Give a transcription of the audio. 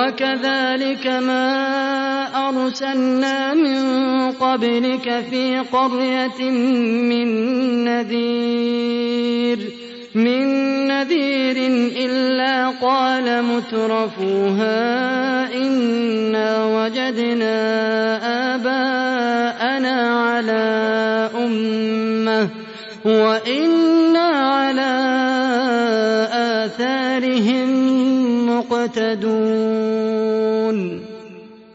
وكذلك ما أرسلنا من قبلك في قرية من نذير إلا قال مترفوها إنا وجدنا آباءنا على أمة وإنا على آثارهم مقتدون.